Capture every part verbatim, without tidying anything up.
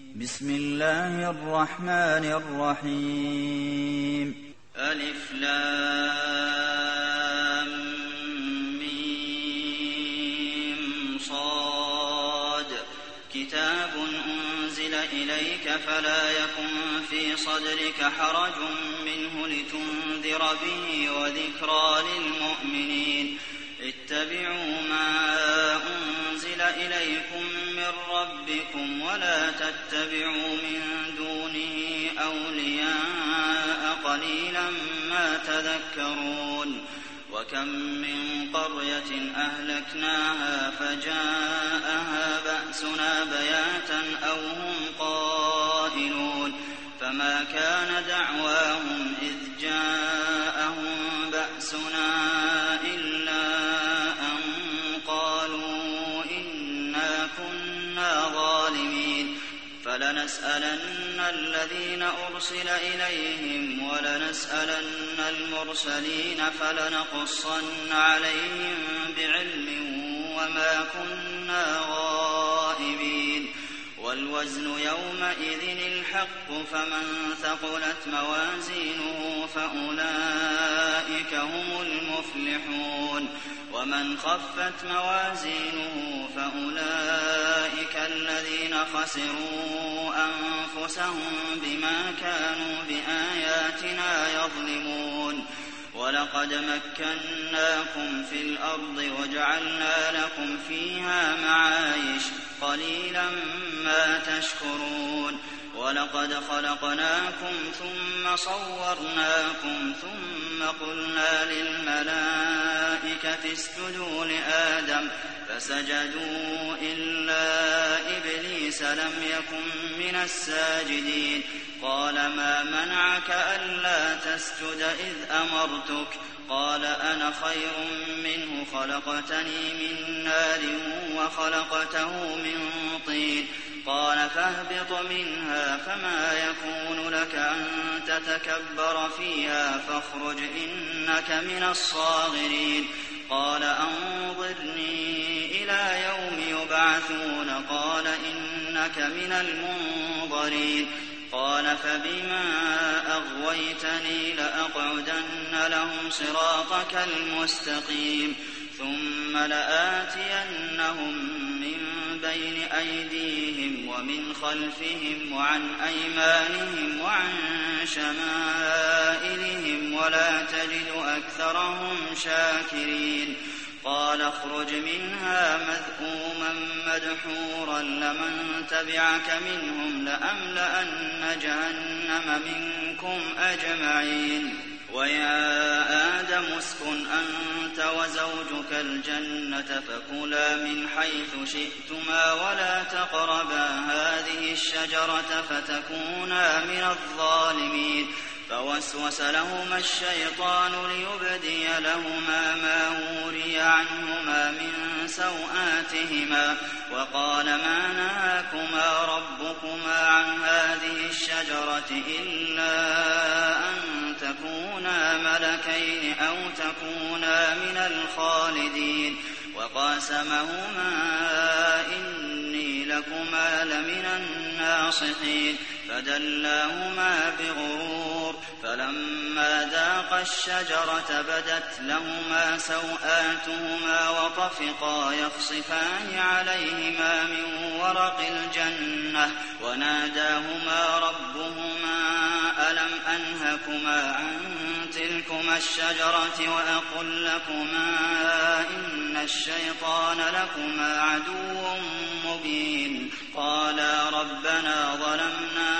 بسم الله الرحمن الرحيم. ألف لام ميم صاد كتاب أنزل إليك فلا يكن في صدرك حرج منه لتنذر به وذكرى للمؤمنين. اتبعوا ما أنزل إليكم من ربكم ولا تتبعوا من دونه أولياء قليلا ما تذكرون. وكم من قرية أهلكناها فجاءها بأسنا بياتا أو هم قائلون فما كان دعواهم إذ جاءهم بأسنا إلا أن قالوا إنا كنا ظالمين. فلنسألن الذين أرسل إليهم ولنسألن المرسلين فلنقصن عليهم بعلم وما كنا غائبين. والوزن يومئذ الحق فمن ثقلت موازينه فأولئك هم المفلحون ومن خفت موازينه فأولئك الذين خسروا أنفسهم بما كانوا بآياتنا يظلمون. ولقد مكناكم في الأرض وجعلنا لكم فيها معايش قليلا ما تشكرون. ولقد خلقناكم ثم صورناكم ثم قلنا للملائكة اسجدوا لآدم فسجدوا إلا إبليس لم يكن من الساجدين. قال ما منعك ألا تسجد إذ أمرتك؟ قال أنا خير منه خلقتني من نار وخلقته من طين. قال فاهبط منها فما يكون لك أن تتكبر فيها فاخرج إنك من الصاغرين. قال أنظرني إلى يوم يبعثون قال إنك من المنظرين. قال فبما أغويتني لأقعدن لهم صراطك المستقيم ثم لآتينهم من بين أيديهم ومن خلفهم وعن أيمانهم وعن شمائلهم ولا تجد أكثرهم شاكرين. قال اخرج منها مذءوما مدحورا لمن تبعك منهم لأملأن جهنم منكم أجمعين. ويا آدم اسكن أنت وزوجك الجنة فكلا من حيث شئتما ولا تقربا هذه الشجرة فتكونا من الظالمين. فوسوس لهما الشيطان ليبدي لهما ما وري عنهما من سوآتهما وقال ما نهاكما ربكما عن هذه الشجرة إلا أن تكونا ملكين أو تكونا من الخالدين. وقاسمهما إني لكما لمن الناصحين فدلاهما بغرور فلما ذاقا الشجرة بدت لهما سوآتهما وطفقا يخصفان عليهما من ورق الجنة وناداهما ربهما ألم أنهكما عن تلكما الشجرة وأقل لكما إن الشيطان لكما عدو مبين. قالا ربنا ظلمنا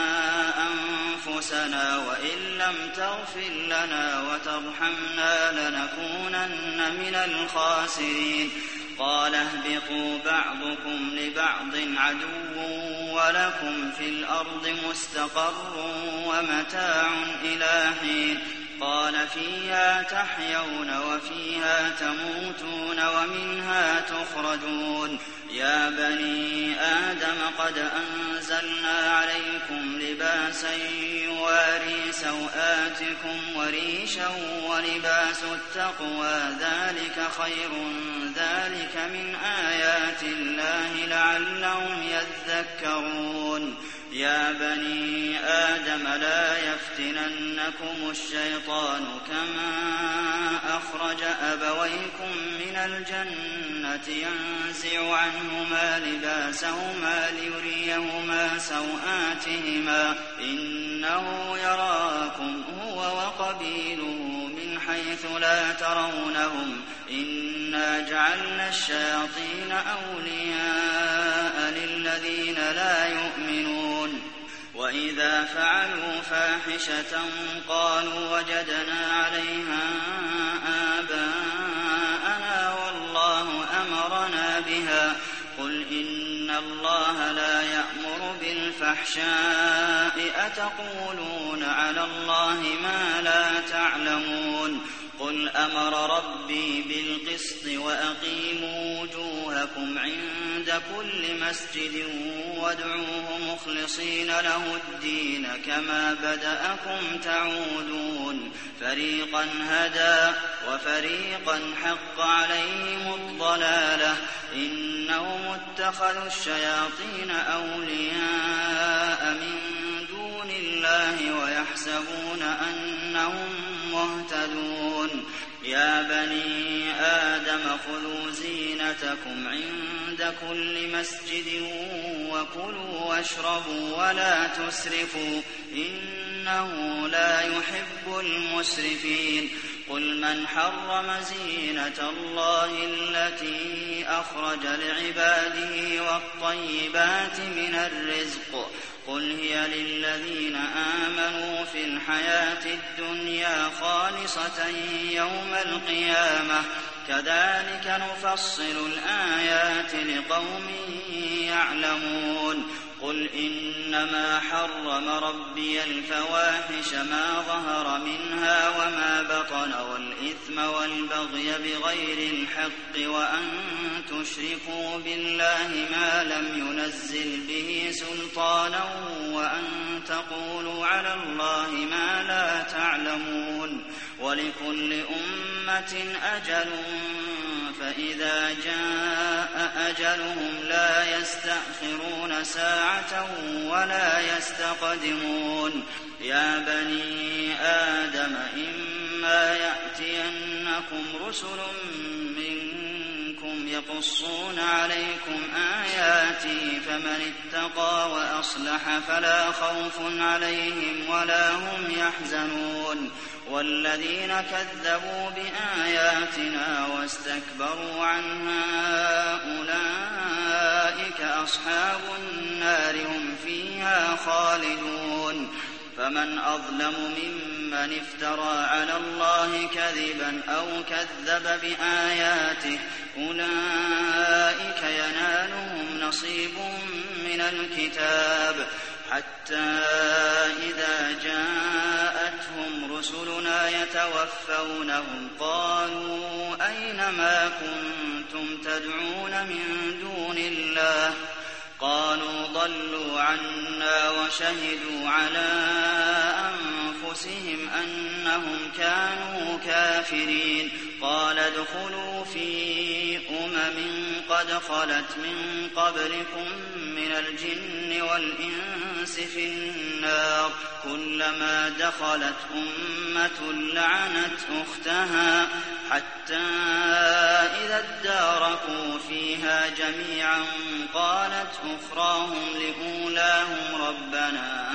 أنفسنا وإن لم تغفر لنا وترحمنا لنكونن من الخاسرين. قال اهبطوا بعضكم لبعض عدو ولكم في الأرض مستقر ومتاع إلى حين. قال فيها تحيون وفيها تموتون ومنها تخرجون. يا بني آدم قد أنزلنا عليكم لباسا يواري سوآتكم وريشا ولباس التقوى ذلك خير ذلك من آيات الله لعلهم يذكرون. يا بني آدم لا يفتننكم الشيطان كما أخرج أبويكم من الجنة ينزع عنهما لباسهما ليريهما سوآتهما إنه يراكم هو وقبيله من حيث لا ترونهم إنا جعلنا الشياطين أولياء للذين لا يؤمنون وإذا فعلوا فاحشة قالوا وجدنا عليها آباءنا والله أمرنا بها قل إن الله لا يأمر بالفحشاء أتقولون على الله ما لا تعلمون قل أمر ربي بالقسط وأقيموا وجوهكم عند كل مسجد وادعوه مخلصين له الدين كما بدأكم تعودون فريقا هدى وفريقا حق عليهم الضلالة إنهم اتخذوا الشياطين أولياء من دون الله ويحسبون أنهم مهتدون يا بني آدم خذوا زينتكم عند كل مسجد وكلوا واشربوا ولا تسرفوا إنه لا يحب المسرفين قل من حرم زينة الله التي أخرج لعباده والطيبات من الرزق قل هي للذين آمنوا في الحياة الدنيا خالصة يوم القيامة كذلك نفصل الآيات لقوم يعلمون قل إنما حرم ربي الفواحش ما ظهر منها وما بطن والإثم والبغي بغير الحق وأن تشركوا بالله ما لم ينزل به سلطانا وأن تقولوا على الله ما لا تعلمون ولكل أمة أجل فإذا جاء أجلهم لا يستأخرون ساعة ولا يستقدمون يا بني آدم إما يأتينكم رسل منكم يقصون عليكم آياتي فمن اتقى وأصلح فلا خوف عليهم ولا هم يحزنون والذين كذبوا بآياتنا واستكبروا عنها أولئك أصحاب النار هم فيها خالدون فمن أظلم ممن افترى على الله كذبا أو كذب بآياته أولئك ينالهم نصيب من الكتاب حتى إذا جاءتهم رسلنا يتوفونهم قالوا أين ما كنتم تدعون من دون الله قالوا ضلوا عنا وشهدوا على أنفسهم أنهم كانوا كافرين قال ادخلوا في أمم قد خلت من قبلكم من الجن والإنس في النار كلما دخلت أمة لعنت أختها حتى إذا اداركوا فيها جميعا قالت أخراهم لأولاهم ربنا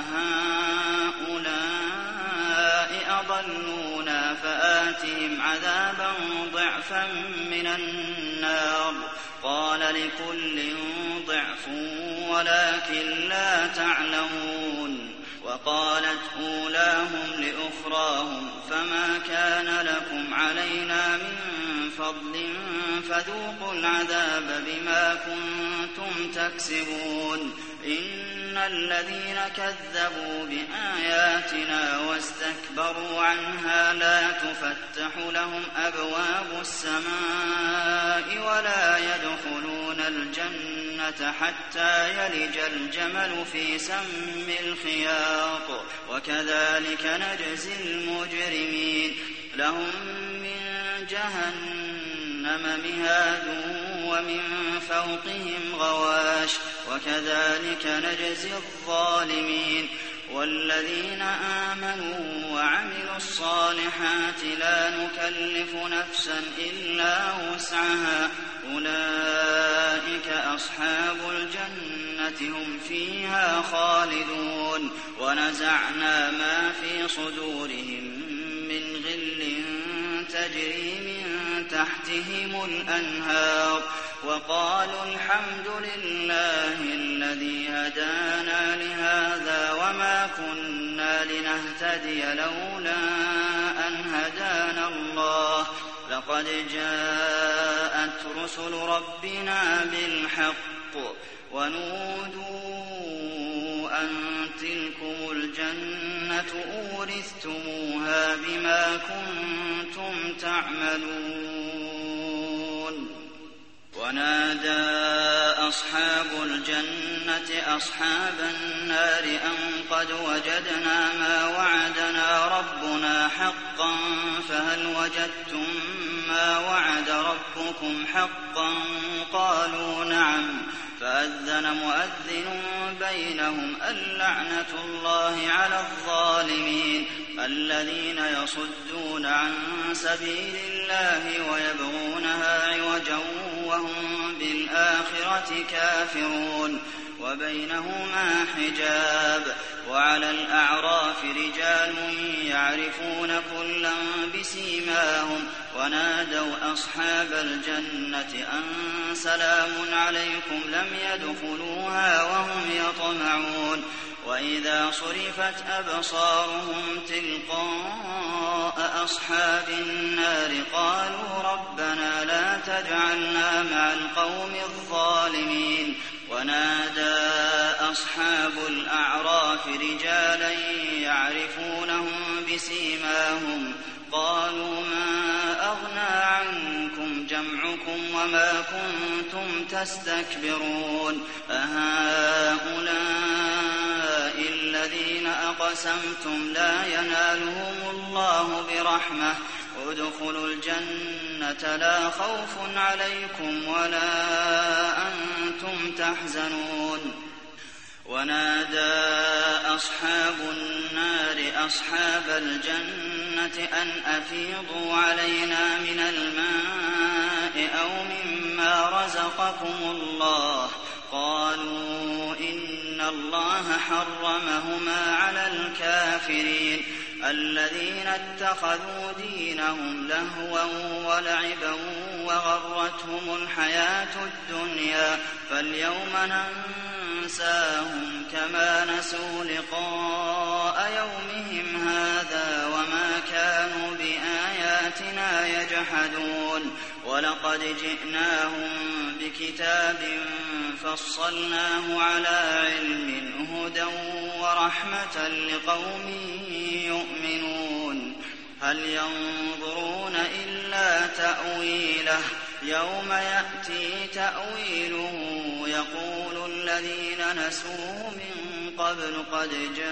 هؤلاء أضلونا فآتهم عذابا ضعفا من النار قال لكل ضعف ولكن لا تعلمون وقالت أولاهم لأخراهم فما كان لكم علينا من فضل فذوقوا العذاب بما كنتم تكسبون إن الذين كذبوا بآياتنا واستكبروا عنها لا تفتح لهم أبواب السماء ولا يدخلون الجنة حتى يلج الجمل في سم الخياط وكذلك نجزي المجرمين لهم من جهنم مهاد ومن فوقهم غواش وكذلك نجزي الظالمين والذين آمنوا وعملوا الصالحات لا نكلف نفسا إلا وسعها أولئك أصحاب الجنة هم فيها خالدون ونزعنا ما في صدورهم من غل تجري من تحتهم الأنهار وقالوا الحمد لله الذي هدانا لهذا وما كنا لنهتدي لولا أن هدانا الله لقد جاءت رسل ربنا بالحق ونودوا أن تلكم الجنة أورثتموها بما كنتم تعملون ونادى أصحاب الجنة أصحاب النار أن قد وجدنا ما وعدنا ربنا حقا فهل وجدتم ما وعد ربكم حقا قالوا نعم فأذن مؤذن بينهم اللعنة الله على الظالمين الذين يصدون عن سبيل الله ويبغونها عوجا وهم بالآخرة كافرون وبينهما حجاب وعلى الأعراف رجال يعرفون كلا بسيماهم ونادوا أصحاب الجنة أن سلام عليكم لم يدخلوها وهم يطمعون وإذا صرفت أبصارهم تلقاء أصحاب النار قالوا ربنا لا تجعلنا مع القوم الظالمين ونادى أصحاب الأعراف رجالا يعرفونهم بسيماهم قالوا ما أغنى عنكم جمعكم وما كنتم تستكبرون أهؤلاء الذين أقسمتم لا ينالهم الله برحمة ادخلوا الجنة لا خوف عليكم ولا أنتم تحزنون ونادى أصحاب النار أصحاب الجنة أن أفيضوا علينا من الماء أو مما رزقكم الله قالوا إن الله حرمهما على الكافرين الذين اتخذوا دينهم لهوا ولعبا وغرتهم الحياة الدنيا فاليوم ننساهم كما نسوا لقاء يومهم هذا وما كانوا بآياتنا يجحدون ولقد جئناهم بكتاب فصلناه على علم هدى ورحمة لقوم يؤمنون هل ينظرون إلا تأويله يوم يأتي تأويله يقول الذين نسوه من قبل قد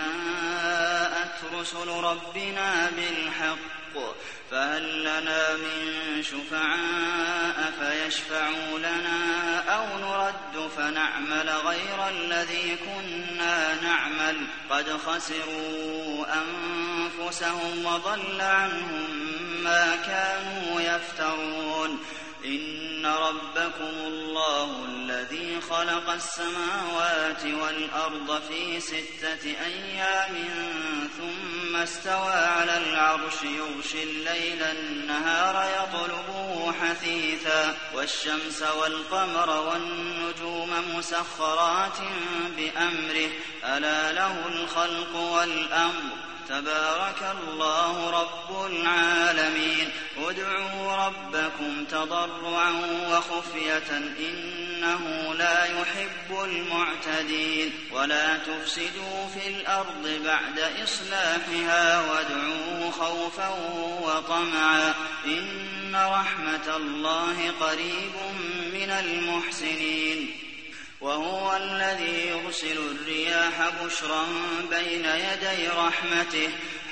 جاءت رسل ربنا بالحق فهل لنا من شفعاء فيشفعوا لنا أو نرد فنعمل غير الذي كنا نعمل قد خسروا أنفسهم وضل عنهم ما كانوا يفترون إن ربكم الله الذي خلق السماوات والأرض في ستة أيام ثم استوى على العرش يغشي الليل النهار يطلبه حثيثا والشمس والقمر والنجوم مسخرات بأمره ألا له الخلق والأمر تبارك الله رب العالمين ادعوا ربكم تضرعا وخفية إنه لا يحب المعتدين ولا تفسدوا في الأرض بعد إصلاحها وادعوه خوفا وطمعا إن رحمة الله قريب من المحسنين وهو الذي يرسل الرياح بشرا بين يدي رحمته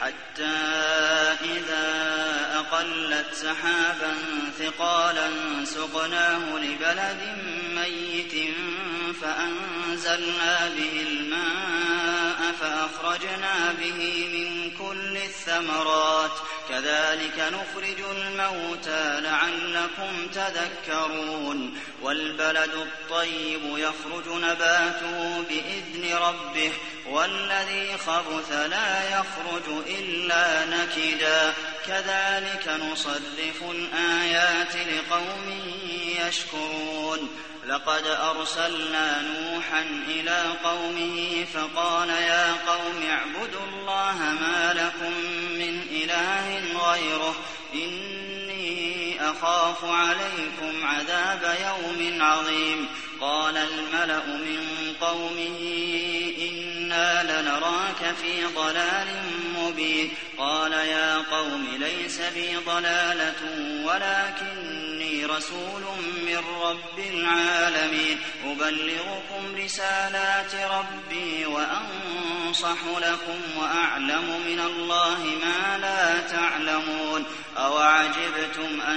حتى إذا أقلت سحابا ثقالا سقناه لبلد ميت فأنزلنا به الماء فأخرجنا به من كل الثمرات كذلك نخرج الموتى لعلكم تذكرون والبلد الطيب يخرج نباته بإذن ربه والذي خبث لا يخرج إلا نكدا كذلك نصرف الآيات لقوم يشكرون لقد أرسلنا نوحا إلى قومه فقال يا قوم اعبدوا الله ما لكم من إله غيره إني أخاف عليكم عذاب يوم عظيم قال الملأ من قومه إنا لنراك في ضلال مبين قال يا قوم ليس بي ضلالة ولكني رسول من رب العالمين أبلغكم رسالات ربي وأنصح لكم وأعلم من الله ما لا تعلمون أوعجبتم أن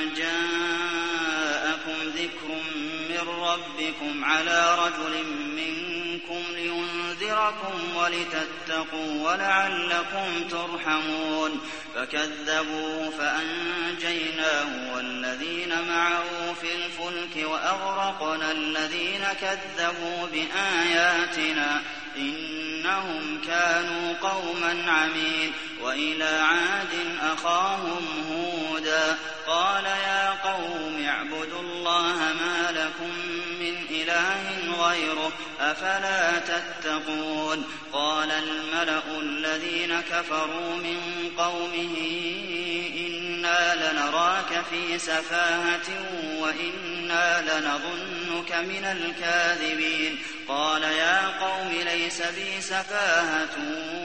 جاءكم ذكر من ربكم على رجل منكم لينذركم ولتتقوا ولعلكم ترحمون فكذبوا فأنجيناه والذين معه في الفلك وأغرقنا الذين كذبوا بآياتنا إنهم كانوا قوما عمين وإلى عاد أخاهم هودا قال يا قوم اعبدوا الله ما لكم من إله غيره أفلا تتقون قال الملأ الذين كفروا من قومه إنا لنراك في سفاهة وإنا لنظنك من الكاذبين قال يا قوم ليس بي سفاهة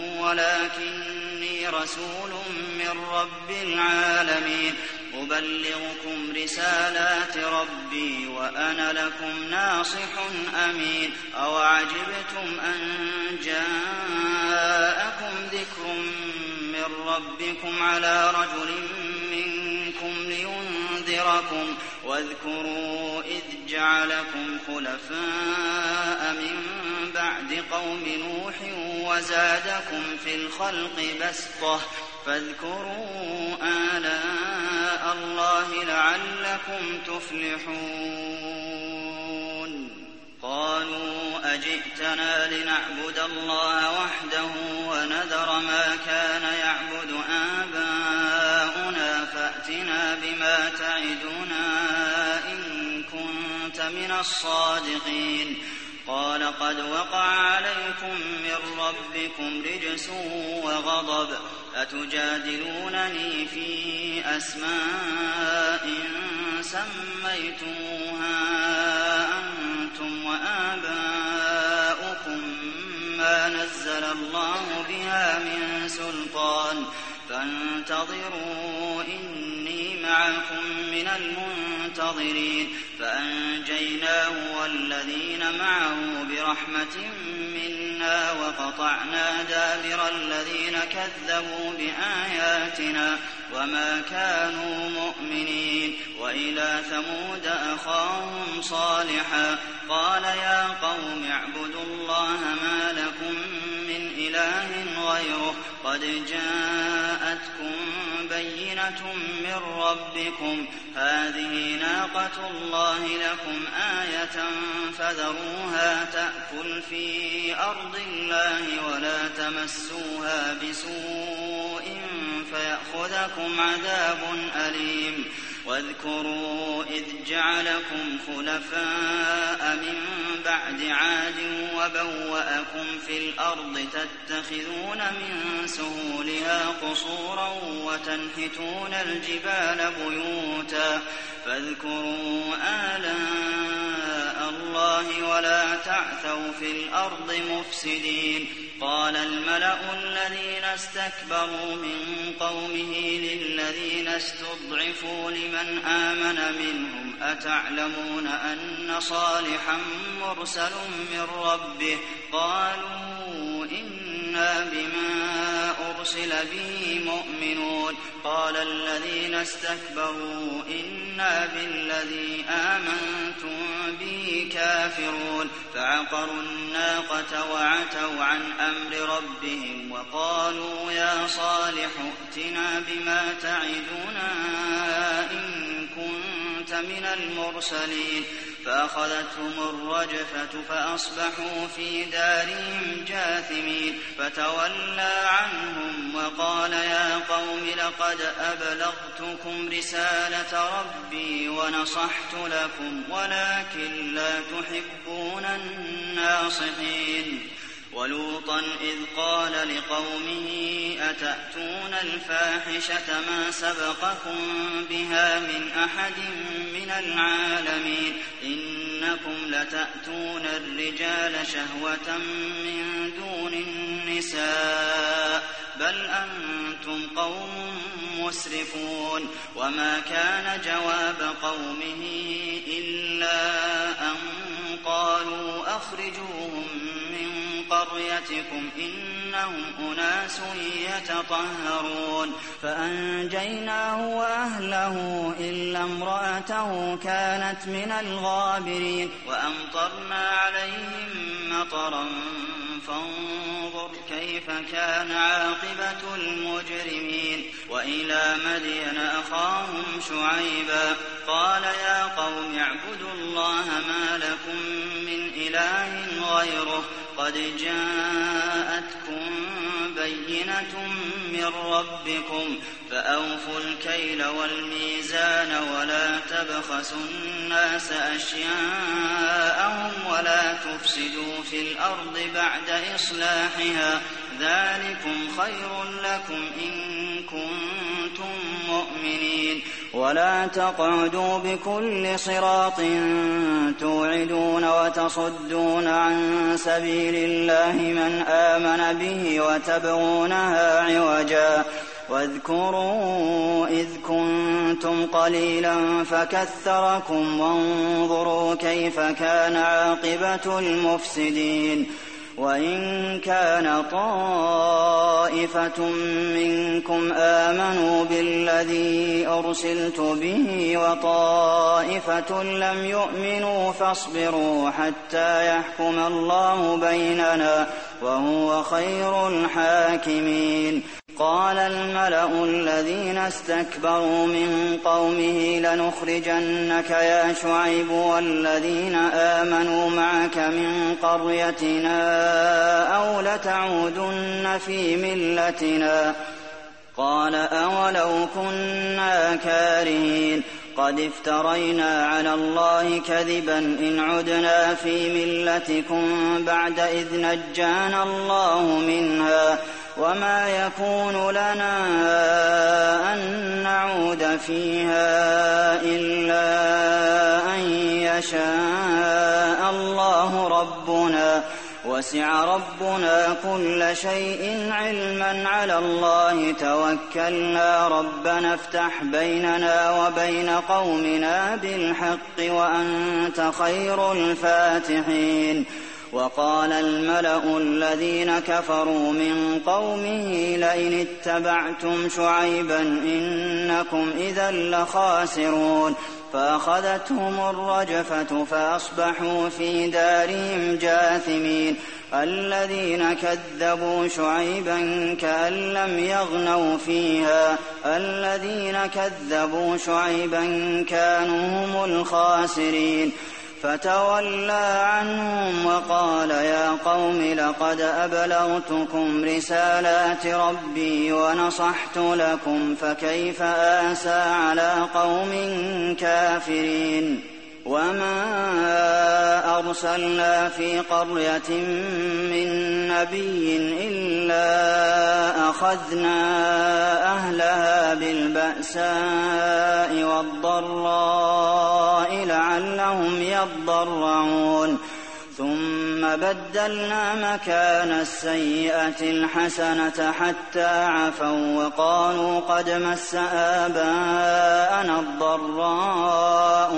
ولكني رسول من رب العالمين أبلغكم رسالات ربي وأنا لكم ناصح أمين أوعجبتم أن جاءكم ذكر من ربكم على رجل منكم لينذركم واذكروا إذ جعلكم خلفاء من بعد قوم نوح وزادكم في الخلق بسطة فاذكروا آلاء الله لعلكم تفلحون قالوا أجئتنا لنعبد الله وحده ونذر ما كان يعبد آباؤنا فأتنا بما تعدنا إن كنت من الصادقين قال قد وقع عليكم من ربكم رجس وغضب أتجادلونني في أسماء سميتموها أنتم وآباؤكم ما نزل الله بها من سلطان فانتظروا إني معكم من المنتظرين فأنجيناه والذين معه برحمة منا وقطعنا دابر الذين كذبوا بآياتنا وما كانوا مؤمنين وإلى ثمود أخاهم صالحا قال يا قوم اعبدوا الله ما لكم من إله غيره قد جاءتكم بينة من ربكم هذه ناقة الله لكم آية فذروها تأكل في أرض الله ولا تمسوها بسوء فيأخذكم عذاب أليم واذكروا إذ جعلكم خلفاء من بعد عاد وبوأكم في الأرض تتخذون من سهولها قصورا وتنحتون الجبال بيوتا فاذكروا آلاء الله ولا تعثوا في الأرض مفسدين قال الملأ الذين استكبروا من قومه للذين استضعفوا لمن آمن منهم أتعلمون أن صالحا مرسل من ربه قالوا إنا بما أرسل به مؤمنون قال الذين استكبروا إنا بالذي آمنتم به كافرون فعقروا الناقة وعتوا عن أمر ربهم وقالوا يا صالح ائتنا بما تعدنا إن كنت من المرسلين فأخذتهم الرجفة فأصبحوا في دارهم جاثمين فتولى عنهم وقال يا قوم لقد أبلغتكم رسالة ربي ونصحت لكم ولكن لا تحبون الناصحين ولوطا إذ قال لقومه أتأتون الفاحشة ما سبقكم بها من أحد من العالمين إنكم لتأتون الرجال شهوة من دون النساء بل أنتم قوم مسرفون وما كان جواب قومه إلا أن قالوا أخرجوهم من قريتكم إنهم أناس يتطهرون فأنجيناه وأهله إلا امرأته كانت من الغابرين وأمطرنا عليهم مطرا فانظر كيف كان عاقبة المجرمين وإلى مدين أخاهم شعيبا قال يا قوم اعبدوا الله ما لكم من إله غيره قد جاءتكم بينة من ربكم فأوفوا الكيل والميزان ولا تبخسوا الناس أشياءهم ولا تفسدوا في الأرض بعد إصلاحها ذلكم خير لكم إن كنتم مؤمنين ولا تقعدوا بكل صراط توعدون وتصدون عن سبيل الله من آمن به وتبغونها عوجا واذكروا إذ كنتم قليلا فكثركم وانظروا كيف كان عاقبة المفسدين وإن كان طائفة منكم آمنوا بالذي أرسلت به وطائفة لم يؤمنوا فاصبروا حتى يحكم الله بيننا وهو خير الحاكمين قال الملأ الذين استكبروا من قومه لنخرجنك يا شعيب والذين آمنوا معك من قريتنا أو لتعودن في ملتنا قال أولو كنا كارهين قد افترينا على الله كذبا إن عدنا في ملتكم بعد إذ نجانا الله منها وما يكون لنا أن نعود فيها إلا أن يشاء الله ربنا وسع ربنا كل شيء علما على الله توكلنا ربنا افتح بيننا وبين قومنا بالحق وأنت خير الفاتحين وقال الملأ الذين كفروا من قومه لئن اتبعتم شعيبا إنكم إذا لخاسرون فأخذتهم الرجفة فأصبحوا في دارهم جاثمين الذين كذبوا شعيبا كأن لم يغنوا فيها الذين كذبوا شعيبا كانوا هم الخاسرين فتولى عنهم وقال يا قوم لقد أبلغتكم رسالات ربي ونصحت لكم فكيف آسى على قوم كافرين وما أرسلنا في قرية من نبي إلا أخذنا أهلها بالبأساء والضراء لعلهم يضرعون ثم بدلنا مكان السيئة الحسنة حتى عفوا وقالوا قد مس آباءنا الضراء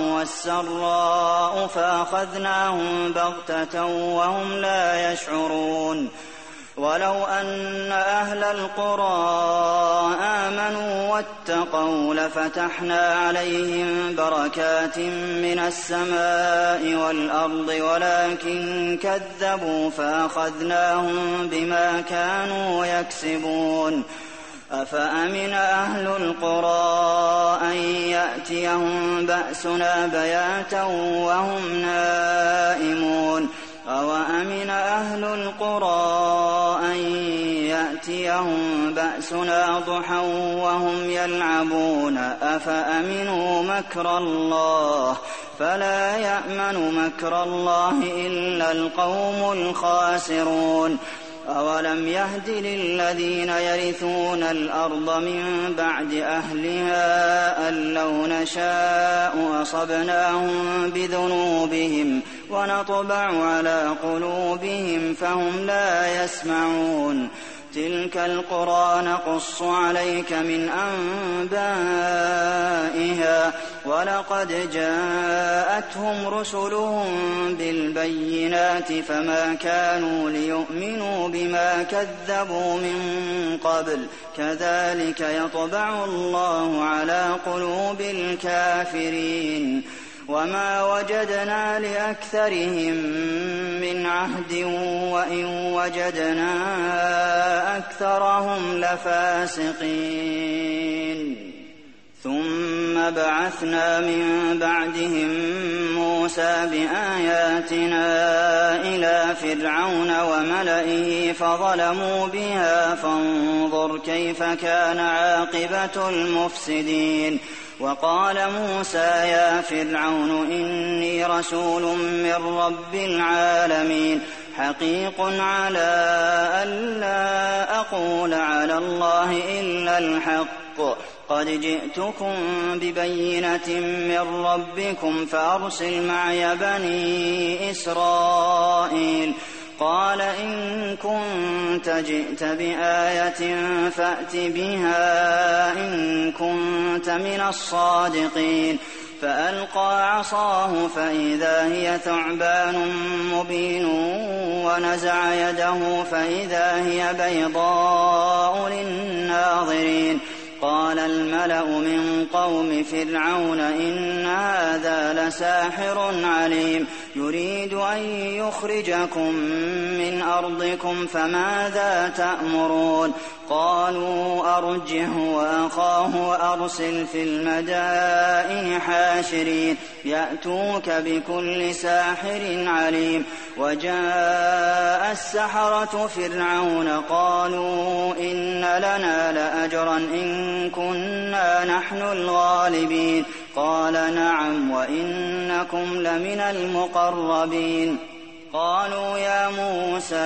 والسراء فأخذناهم بغتة وهم لا يشعرون ولو أن أهل القرى آمنوا واتقوا لفتحنا عليهم بركات من السماء والأرض ولكن كذبوا فأخذناهم بما كانوا يكسبون أفأمن أهل القرى أن يأتيهم بأسنا بياتا وهم نائمون أوأمن أهل القرى أن يأتيهم بأسنا ضحى وهم يلعبون أفأمنوا مكر الله فلا يأمن مكر الله إلا القوم الخاسرون أولم يهد للذين يرثون الأرض من بعد أهلها أن لو نشاء أصبناهم بذنوبهم ونطبع على قلوبهم فهم لا يسمعون تلك القرى نقص عليك من أنبائها ولقد جاءتهم رسلهم بالبينات فما كانوا ليؤمنوا بما كذبوا من قبل كذلك يطبع الله على قلوب الكافرين وما وجدنا لأكثرهم من عهد وإن وجدنا أكثرهم لفاسقين ثم بعثنا من بعدهم موسى بآياتنا إلى فرعون وملئه فظلموا بها فانظر كيف كان عاقبة المفسدين وقال موسى يا فرعون إني رسول من رب العالمين حقيق على ألا أقول على الله إلا الحق قد جئتكم ببينة من ربكم فأرسل معي بني إسرائيل قال إن كنت جئت بآية فأت بها إن كنت من الصادقين فألقى عصاه فإذا هي ثعبان مبين ونزع يده فإذا هي بيضاء للناظرين قال الملأ من قوم فرعون إن هذا لساحر عليم يريد أن يخرجكم من أرضكم فماذا تأمرون قالوا أرجه وأخاه وأرسل في المدائن حاشرين يأتوك بكل ساحر عليم وجاء السحرة فرعون قالوا إن لنا لأجرا إن كنا نحن الغالبين قال نعم وإنكم لمن المقربين قالوا يا موسى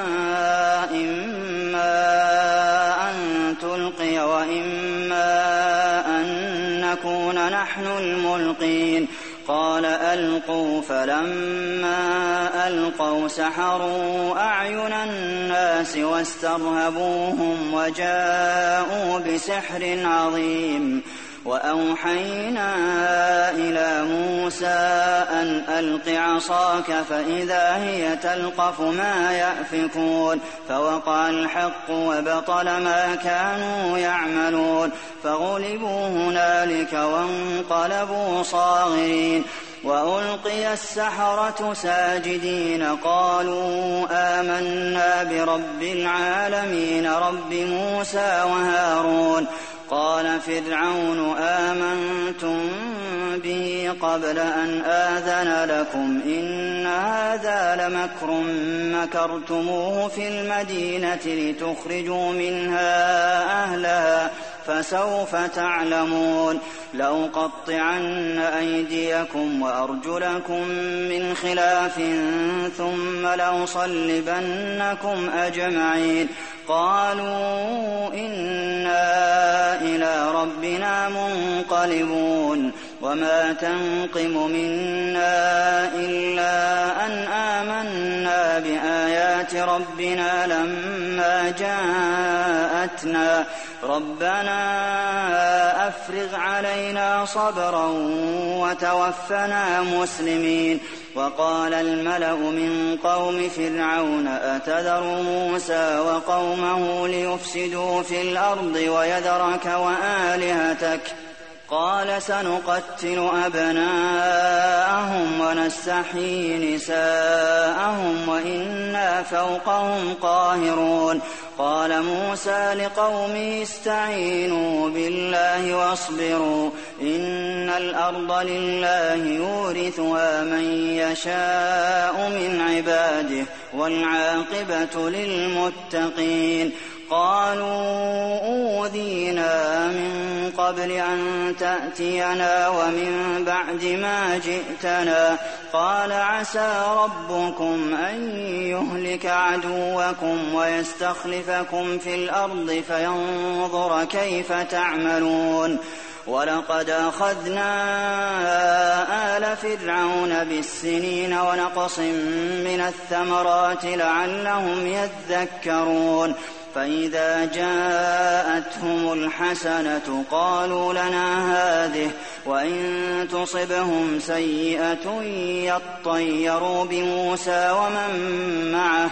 إما أن تلقي وإما أن نكون نحن الملقين قال ألقوا فلما ألقوا سحروا أعين الناس واسترهبوهم وجاءوا بسحر عظيم وأوحينا إلى موسى أن ألق عصاك فإذا هي تلقف ما يأفكون فوقع الحق وبطل ما كانوا يعملون فغلبوا هنالك وانقلبوا صاغرين وألقي السحرة ساجدين قالوا آمنا برب العالمين رب موسى وهارون قال فرعون آمنتم به قبل أن آذن لكم إن هذا لمكر مكرتموه في المدينة لتخرجوا منها أهلها فسوف تعلمون لأقطعن أيديكم وأرجلكم من خلاف ثم لأصلبنكم أجمعين قالوا إنا إلى ربنا منقلبون وما تنقم منا إلا أن آمنا بآيات ربنا لما جاءتنا ربنا أفرغ علينا صبرا وتوفنا مسلمين وقال الملأ من قوم فرعون أتذر موسى وقومه ليفسدوا في الأرض ويذرك وآلهتك قال سنقتل أبناءهم ونستحيي نساءهم وإنا فوقهم قاهرون قال موسى لقومه استعينوا بالله واصبروا إن الأرض لله يورثها من يشاء من عباده والعاقبة للمتقين قالوا أوذينا من قبل أن تأتينا ومن بعد ما جئتنا قال عسى ربكم أن يهلك عدوكم ويستخلفكم في الأرض فينظر كيف تعملون ولقد أخذنا آل فرعون بالسنين ونقص من الثمرات لعلهم يذكرون فإذا جاءتهم الحسنة قالوا لنا هذه وإن تصبهم سيئة يطيروا بموسى ومن معه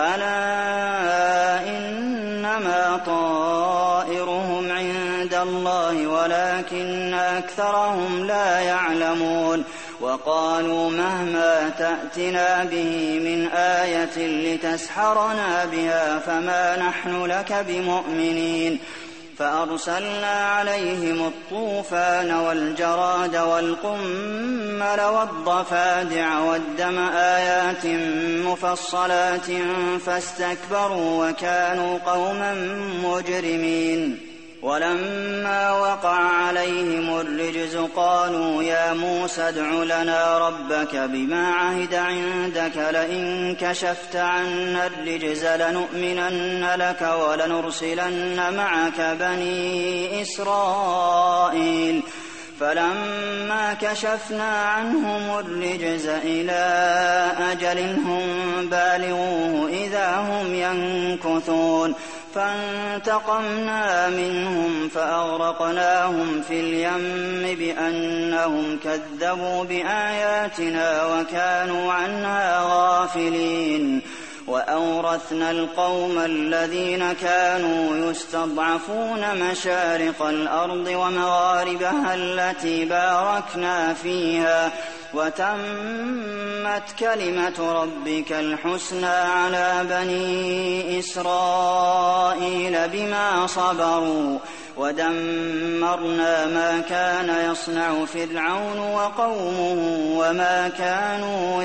ألا إنما طائرهم عند الله ولكن أكثرهم لا يعلمون وقالوا مهما تأتنا به من آية لتسحرنا بها فما نحن لك بمؤمنين فأرسلنا عليهم الطوفان والجراد والقمل والضفادع والدم آيات مفصلات فاستكبروا وكانوا قوما مجرمين ولما وقع عليهم الرجز قالوا يا موسى ادع لنا ربك بما عهد عندك لئن كشفت عنا الرجز لنؤمنن لك ولنرسلن معك بني إسرائيل فلما كشفنا عنهم الرجز إلى أجل هم بالغوه إذا هم ينكثون فانتقمنا منهم فأغرقناهم في اليم بأنهم كذبوا بآياتنا وكانوا عنها غافلين وأورثنا القوم الذين كانوا يستضعفون مشارق الأرض ومغاربها التي باركنا فيها وتمت كلمة ربك الحسنى على بني إسرائيل بما صبروا ودمرنا ما كان يصنع فرعون وقومه وما كانوا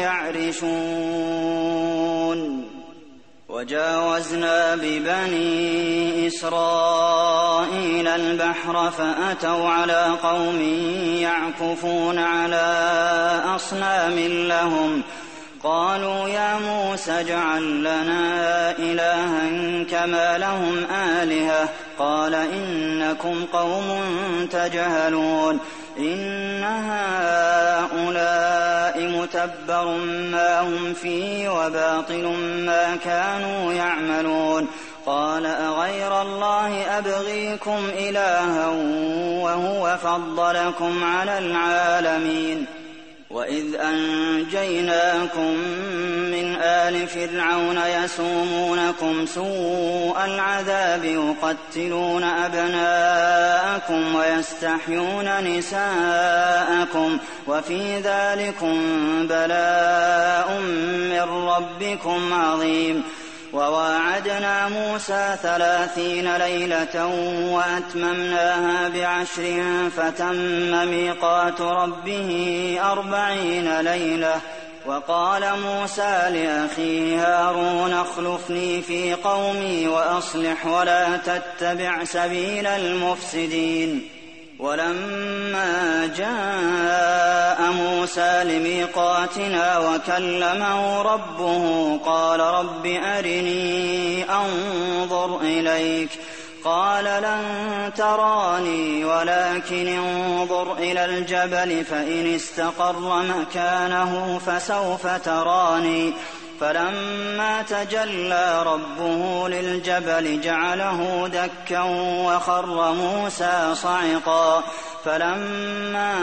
يعرشون وجاوزنا ببني إسرائيل البحر فأتوا على قوم يعكفون على أصنام لهم قالوا يا موسى اجعل لنا إلها كما لهم آلهة قال إنكم قوم تجهلون إن هؤلاء متبر ما هم فيه وباطل ما كانوا يعملون قال أغير الله أبغيكم إلها وهو فضلكم على العالمين وإذ أنجيناكم من آل فرعون يسومونكم سوء العذاب يقتلون أبناءكم ويستحيون نساءكم وفي ذلكم بلاء من ربكم عظيم وواعدنا موسى ثلاثين ليلة وأتممناها بعشر فتم ميقات ربه أربعين ليلة وقال موسى لأخيه هارون اخلفني في قومي وأصلح ولا تتبع سبيل المفسدين ولما جاء موسى لميقاتنا وكلمه ربه قال رب أرني أنظر إليك قال لن تراني ولكن انظر إلى الجبل فإن استقر مكانه فسوف تراني فلما تجلى ربه للجبل جعله دكا وخر موسى صعقا فلما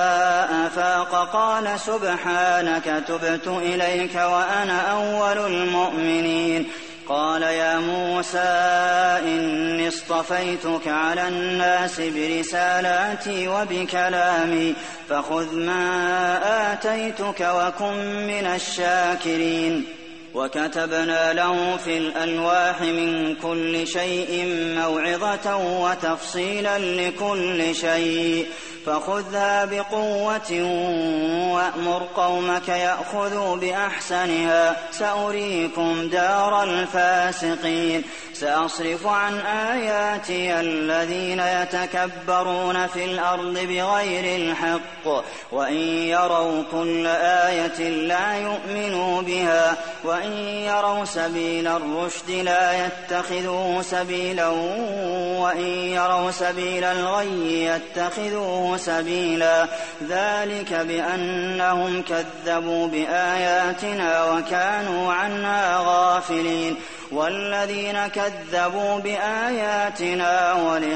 أفاق قال سبحانك تبت إليك وأنا أول المؤمنين قال يا موسى إني اصطفيتك على الناس برسالاتي وبكلامي فخذ ما آتيتك وكن من الشاكرين وكتبنا له في الألواح من كل شيء موعظة وتفصيلا لكل شيء فخذها بقوة وأمر قومك يأخذوا بأحسنها سأريكم دار الفاسقين سأصرف عن آياتي الذين يتكبرون في الأرض بغير الحق وإن يروا كل آية لا يؤمنوا بها وإن يروا سبيل الرشد لا يتخذوه سبيلا وإن يروا سبيل الغي يتخذوه سبيلا ذلك بأنهم كذبوا بآياتنا وكانوا عنها غافلين والذين كذبوا بآياتنا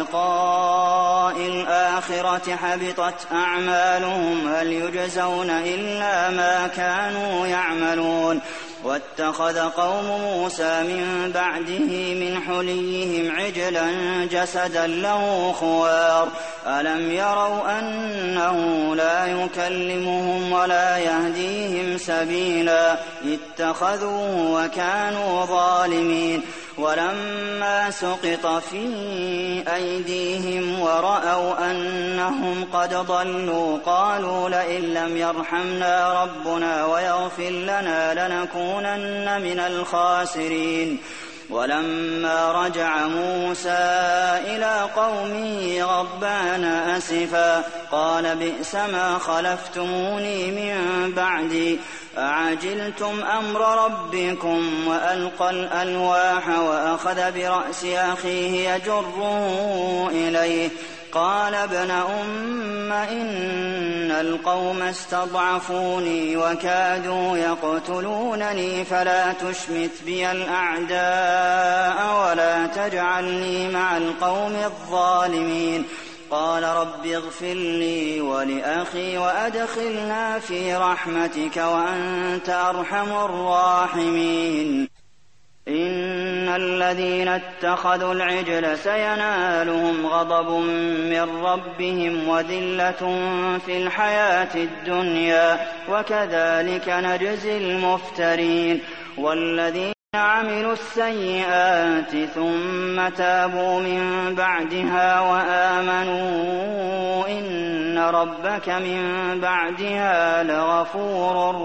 ولقاء الآخرة حبطت أعمالهم هل يجزون إلا ما كانوا يعملون واتخذ قوم موسى من بعده من حليهم عجلا جسدا له خوار ألم يروا أنه لا يكلمهم ولا يهديهم سبيلا اتخذوه وكانوا ظالمين ولما سقط في أيديهم ورأوا أنهم قد ضلوا قالوا لئن لم يرحمنا ربنا ويغفر لنا لنكونن من الخاسرين ولما رجع موسى إلى قومه غضبان أسفا قال بئس ما خلفتموني من بعدي أعجلتم أمر ربكم وألقى الألواح وأخذ برأس أخيه يجره إليه قال ابن أم إن القوم استضعفوني وكادوا يقتلونني فلا تشمت بي الأعداء ولا تجعلني مع القوم الظالمين قال رب اغفر لي ولأخي وأدخلنا في رحمتك وأنت أرحم الراحمين إن الذين اتخذوا العجل سينالهم غضب من ربهم وذلة في الحياة الدنيا وكذلك نجزي المفترين والذين عملوا السيئات ثم تابوا من بعدها وآمنوا إن ربك من بعدها لغفور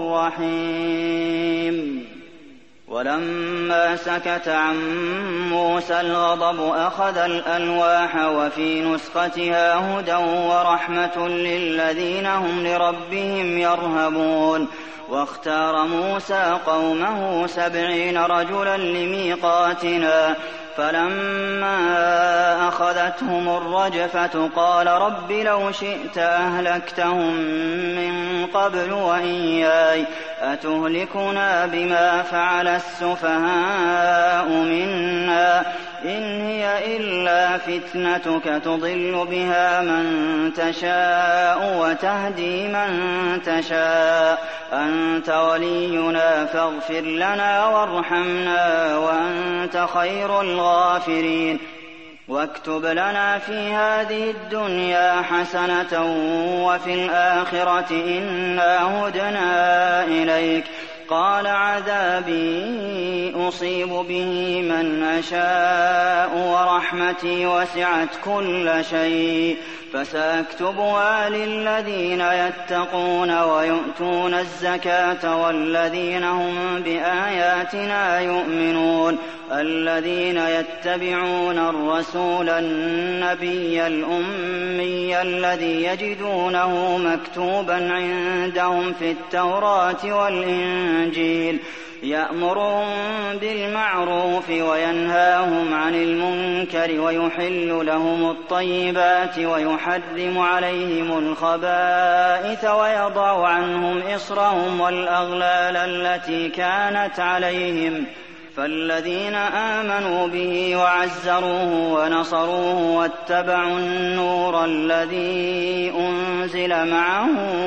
رحيم ولما سكت عن موسى الغضب أخذ الألواح وفي نسختها هدى ورحمة للذين هم لربهم يرهبون واختار موسى قومه سبعين رجلا لميقاتنا فلما أخذتهم الرجفة قال رب لو شئت أهلكتهم من قبل وإياي أتهلكنا بما فعل السفهاء منا إن هي إلا فتنتك تضل بها من تشاء وتهدي من تشاء أنت ولينا فاغفر لنا وارحمنا وأنت خير الغافرين واكتب لنا في هذه الدنيا حسنة وفي الآخرة إنا هدنا إليك قال عذابي أصيب به من أشاء ورحمتي وسعت كل شيء فسأكتبها للذين يتقون ويؤتون الزكاة والذين هم بآياتنا يؤمنون الذين يتبعون الرسول النبي الأمي الذي يجدونه مكتوبا عندهم في التوراة والإنجيل يأمرهم بالمعروف وينهاهم عن المنكر ويحل لهم الطيبات ويحرم عليهم الخبائث ويضع عنهم إصرهم والأغلال التي كانت عليهم فالذين آمنوا به وعزروه ونصروه واتبعوا النور الذي أنزل معه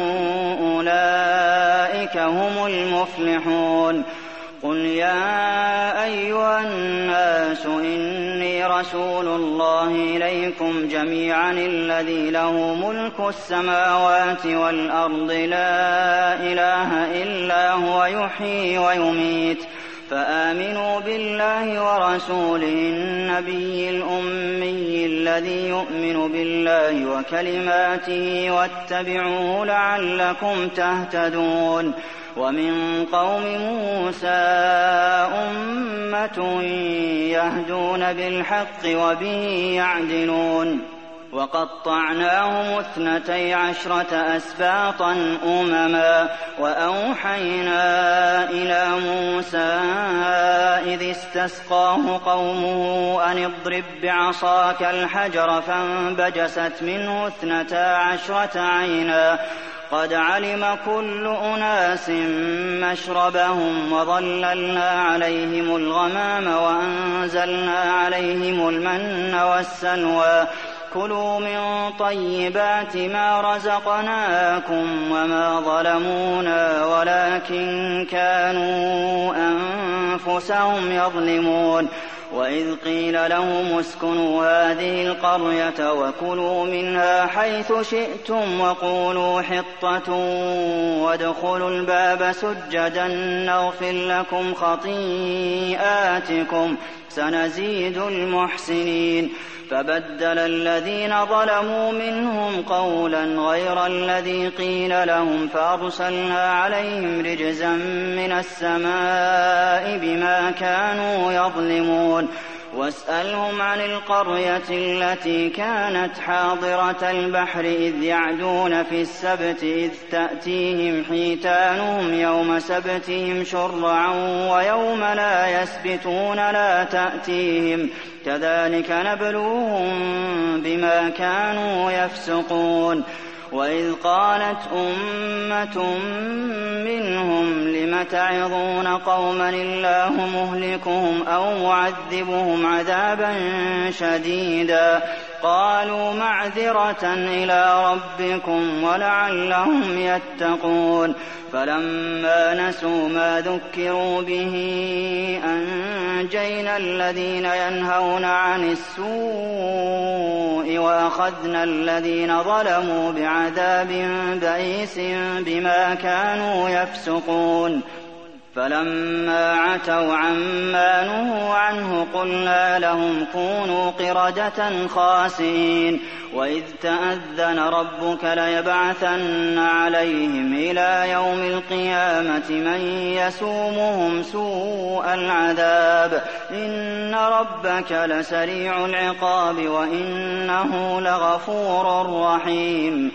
أولئك هم المفلحون قل يا أيها الناس إني رسول الله إليكم جميعا الذي له ملك السماوات والأرض لا إله إلا هو يحيي ويميت فآمنوا بالله ورسوله النبي الأمي الذي يؤمن بالله وكلماته واتبعوه لعلكم تهتدون ومن قوم موسى أمة يهدون بالحق وبه يعدلون وقطعناهم اثنتي عشرة أسباطا أمما وأوحينا إلى موسى إذ استسقاه قومه أن اضرب بعصاك الحجر فانبجست منه اثنتا عشرة عينا قد علم كل أناس مشربهم وظللنا عليهم الغمام وأنزلنا عليهم المن والسلوى كلوا من طيبات ما رزقناكم وما ظلمونا ولكن كانوا أنفسهم يظلمون وإذ قيل لهم اسكنوا هذه القرية وكلوا منها حيث شئتم وقولوا حطة وادخلوا الباب سجدا نغفر لكم خطيئاتكم سنزيد المحسنين فبدل الذين ظلموا منهم قولا غير الذي قيل لهم فأرسلنا عليهم رجزا من السماء بما كانوا يظلمون واسألهم عن القرية التي كانت حاضرة البحر إذ يعدون في السبت إذ تأتيهم حيتانهم يوم سبتهم شرعا ويوم لا يسبتون لا تأتيهم كذلك نبلوهم بما كانوا يفسقون وإذ قالت أمة منهم لم تعظون قوما الله مهلكهم أو معذبهم عذابا شديدا قالوا معذرة إلى ربكم ولعلهم يتقون فلما نسوا ما ذكروا به أنجينا الذين ينهون عن السوء وأخذنا الذين ظلموا بعذاب بئيس بما كانوا يفسقون فلما عتوا عما نهوا عنه قلنا لهم كونوا قردة خاسئين وإذ تأذن ربك ليبعثن عليهم إلى يوم القيامة من يسومهم سوء العذاب إن ربك لسريع العقاب وإنه لغفور رحيم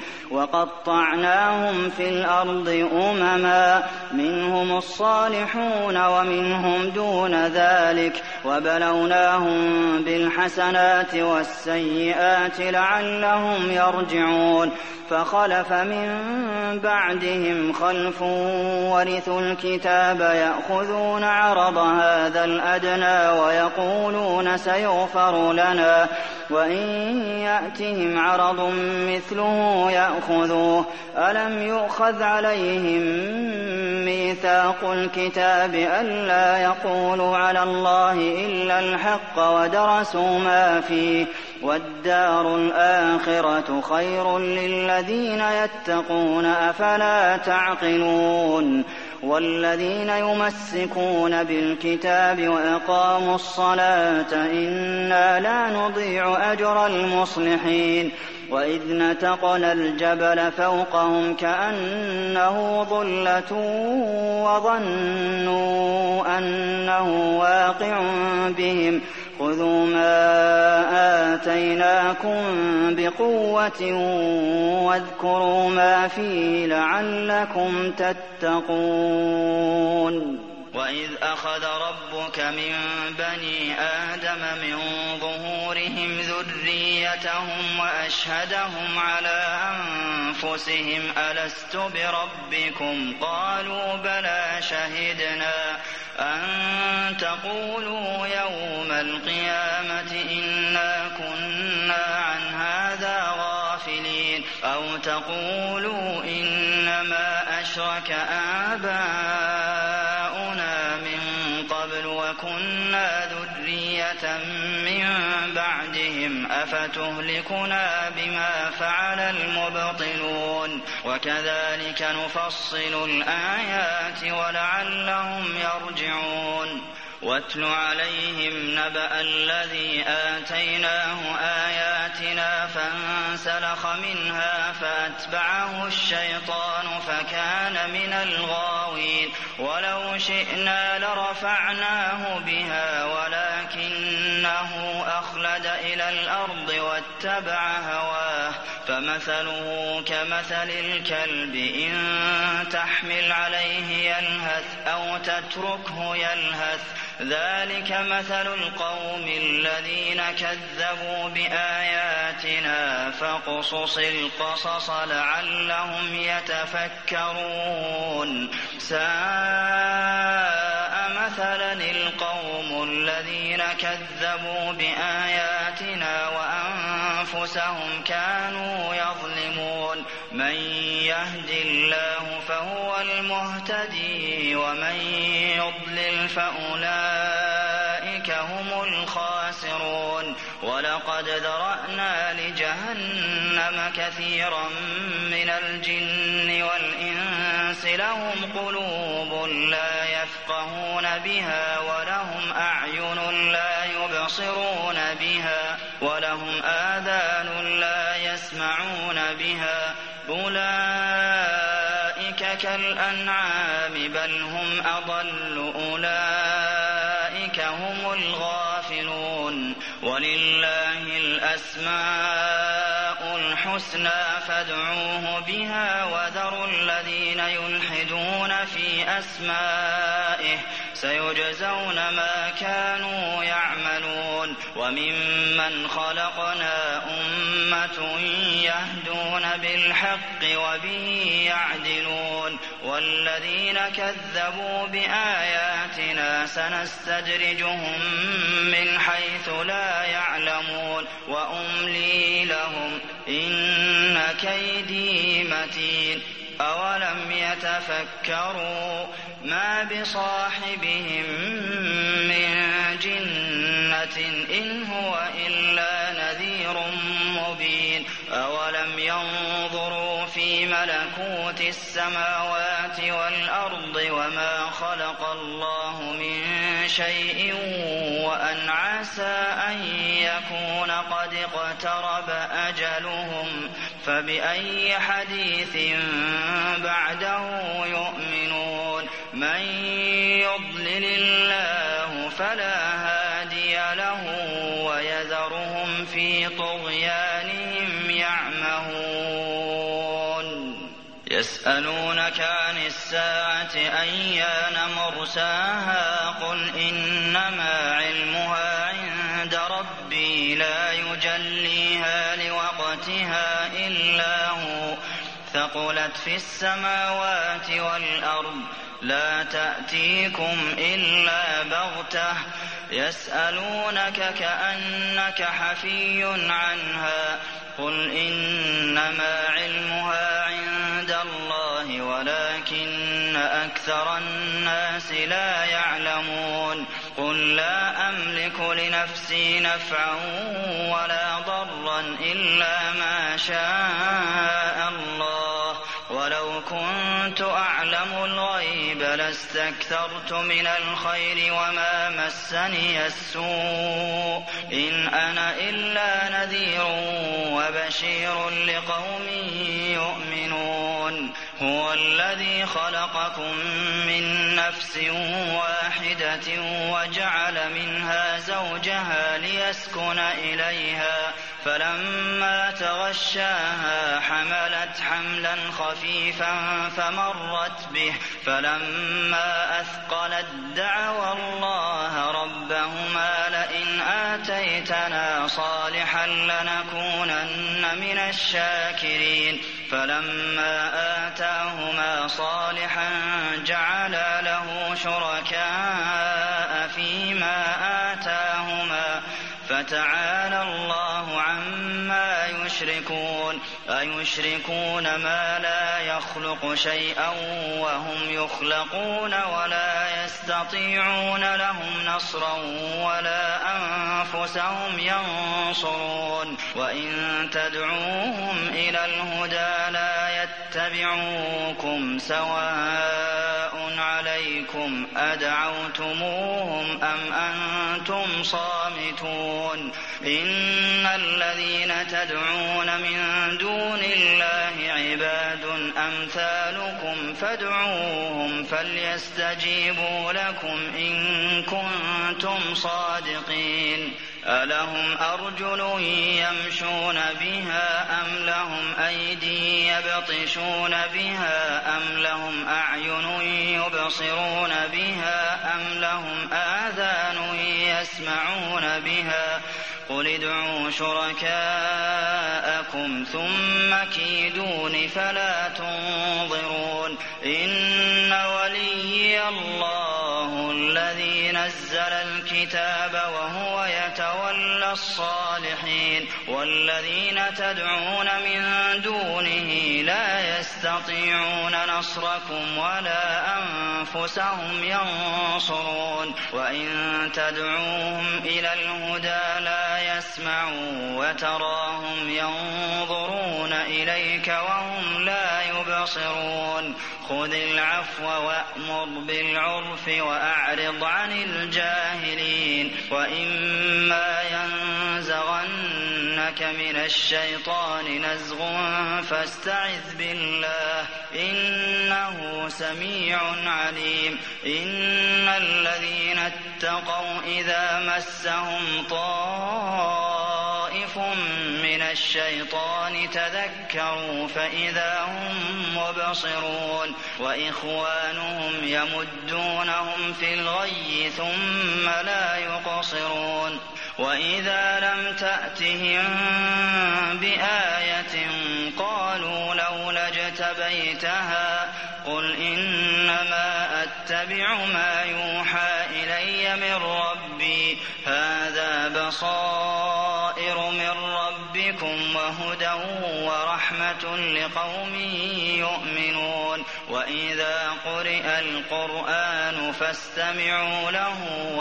وقطعناهم في الأرض أمما منهم الصالحون ومنهم دون ذلك وبلوناهم بالحسنات والسيئات لعلهم يرجعون فخلف من بعدهم خلف ورثوا الكتاب يأخذون عرض هذا الأدنى ويقولون سيغفر لنا وإن يأتهم عرض مثله يأخذوه ألم يؤخذ عليهم ميثاق الكتاب ألا يقولوا على الله إلا الحق ودرسوا ما فيه والدار الآخرة خير للذين يتقون أفلا تعقلون والذين يمسكون بالكتاب وأقاموا الصلاة إنا لا نضيع أجر المصلحين وإذ نتقنا الجبل فوقهم كأنه ظلة وظنوا أنه واقع بهم خذوا ما آتيناكم بقوة واذكروا ما فيه لعلكم تتقون وإذ أخذ ربك من بني آدم من ظهورهم ذريتهم وأشهدهم على أنفسهم ألست بربكم قالوا بلى شهدنا أن تقولوا يوم القيامة إنا كنا عن هذا غافلين أو تقولوا إنما أشرك آباؤنا من قبل وكنا ذرية من بعدهم أفتهلكنا بما فعل المبطلون وكذلك نفصل الآيات ولعلهم يرجعون واتل عليهم نبأ الذي آتيناه آياتنا فانسلخ منها فأتبعه الشيطان فكان من الغاوين ولو شئنا لرفعناه بها ولكنه أخلد إلى الأرض واتبع هواه فمثله كمثل الكلب إن تحمل عليه يلهث أو تتركه يلهث ذلك مثل القوم الذين كذبوا بآياتنا فاقصص القصص لعلهم يتفكرون ساء مثلا القوم الذين كذبوا بآياتنا وأنفسهم كانوا يظلمون من يهد الله فهو المهتدي ومن يضلل فأولئك هم الخاسرون ولقد ذرأنا لجهنم كثيرا من الجن والإنس لهم قلوب لا يفقهون بها ولهم أعين لا يبصرون بها ولهم آذان لا يسمعون بها أولئك كالأنعام بل هم أضل أولئك هم الغافلون ولله الأسماء الحسنى فادعوه بها وذروا الذين يلحدون في أسمائه سيجزون ما كانوا يعملون وممن خلقنا أمة يهدون بالحق وبه يعدلون والذين كذبوا بآياتنا سنستدرجهم من حيث لا يعلمون وأملي لهم إن كيدي متين أولم يتفكروا ما بصاحبهم من جنة إن هو إلا نذير مبين أولم ينظروا في ملكوت السماوات والأرض وما خلق الله من شيء وأن عسى أن يكون قد اقترب أجلهم فبأي حديث بعده يؤمنون من يضلل الله فلا هادي له ويذرهم في طغيانهم يعمهون يسألونك عن الساعة أيان مرساها قل إنما علمها عند ربي لا يجليها لوقتها إلا هو ثقلت في السماوات والأرض لا تأتيكم إلا بغتة يسألونك كأنك حفي عنها قل إنما علمها عند الله ولكن أكثر الناس لا يعلمون قل لا أملك لنفسي نفعا ولا ضرا إلا ما شاء الله ولو كنت أعلم الغيب لاستكثرت من الخير وما مسني السوء إن أنا إلا نذير وبشير لقوم يؤمنون هو الذي خلقكم من نفس واحدة وجعل منها زوجها ليسكن إليها فلما تغشاها حملت حملا خفيفا فمرت به فلما أثقلت دعوا الله ربهما لئن آتيتنا صالحا لنكونن من الشاكرين فلما آتاهما صالحا جعلا له شركاء فَتَعَالَى اللَّهُ عَمَّا يُشْرِكُونَ أَيُشْرِكُونَ مَا لَا يَخْلُقُ شَيْئًا وَهُمْ يُخْلَقُونَ وَلَا يَسْتَطِيعُونَ لَهُمْ نَصْرًا وَلَا أَنفُسَهُمْ يَنصُرُونَ وَإِن تَدْعُوهُمْ إِلَى الْهُدَىٰ لَا يَتَّبِعُوكُمْ سَوَاءٌ عَلَيْكُمْ أَدْعَوْتُمُوهُمْ أَمْ أَنتُمْ صَامِتُونَ إِنَّ الَّذِينَ تَدْعُونَ مِن دُونِ اللَّهِ عِبَادٌ أَمْثَالُكُمْ فَادْعُوهُمْ فَلْيَسْتَجِيبُوا لَكُمْ إِن كُنتُمْ صَادِقِينَ أَلَهُمْ أَرْجُلٌ يَمْشُونَ بِهَا أَمْ لَهُمْ أَيْدِي يَبْطِشُونَ بِهَا أَمْ لَهُمْ أَعْيُنٌ يُبْصِرُونَ بِهَا أَمْ لَهُمْ آذَانٌ يَسْمَعُونَ بِهَا قُلِ ادْعُوا شُرَكَاءَكُمْ ثُمَّ كِيدُونِ فَلَا تُنظِرُونِ إِنَّ وَلِيِّيَ اللَّهُ الَّذِي نَزَّلَ الْكِتَابَ وَهُوَ يَتَوَلَّى الصَّالِحِينَ وَالَّذِينَ تَدْعُونَ مِن دُونِهِ لَا يَسْتَطِيعُونَ نَصْرَكُمْ وَلَا أَنفُسَهُمْ يَنصُرُونَ وَإِن تَدْعُوهُمْ إِلَى الْهُدَىٰ لَا يَسْمَعُوا وَتَرَاهُمْ يَنظُرُونَ إِلَيْكَ وَهُمْ لَا يُبْصِرُونَ خُذِ الْعَفْوَ وَأْمُرْ بِالْعُرْفِ وَأَعْرِضْ عَنِ الْجَاهِلِينَ وَإِمَّا يَنزَغَنَّكَ مِنَ الشَّيْطَانِ نَزْغٌ فَاسْتَعِذْ بِاللَّهِ ۖ إِنَّهُ سَمِيعٌ عَلِيمٌ إِنَّ الَّذِينَ اتَّقَوْا إِذَا مَسَّهُمْ طَائِفٌ مِّنَ الشَّيْطَانِ تَذَكَّرُوا فَإِذَا هُم مُّبْصِرُونَ وَإِخْوَانُهُمْ يَمُدُّونَهُمْ فِي الْغَيِّ ثُمَّ لا يُقْصِرُونَ وَإِذَا لَمْ تَأْتِهِم بِآيَةٍ قَالُوا لَوْلَا اجْتَبَيْتَهَا قُلْ إِنَّمَا أَتَّبِعُ مَا يُوحَىٰ إِلَيَّ مِن رَّبِّي هَٰذَا بَصَائِرُ مِن رَّبِّكُمْ وَهُدًى وَرَحْمَةٌ لِّقَوْمٍ يُؤْمِنُونَ وَإِذَا قُرِئَ الْقُرْآنُ فَاسْتَمِعُوا لَهُ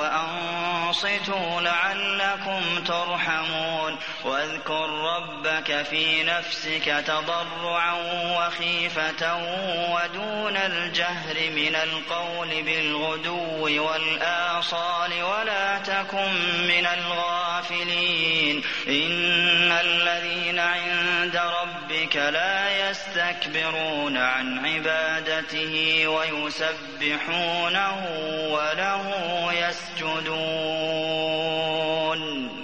وَأَنصِتُوا لَعَلَّكُمْ تُرْحَمُونَ وَاذْكُر رَّبَّكَ فِي نَفْسِكَ تَضَرُّعًا وَخِيفَةً وَدُونَ الْجَهْرِ مِنَ الْقَوْلِ بِالْغُدُوِّ وَالْآصَالِ وَلَا تَكُن مِّنَ الْغَافِلِينَ إِنَّ الَّذِينَ عِندَ رَبِّكَ لَا يَسْتَكْبِرُونَ عَنْ عِبَادَتِهِ وَيُسَبِّحُونَهُ وَلَهُ يَسْجُدُونَ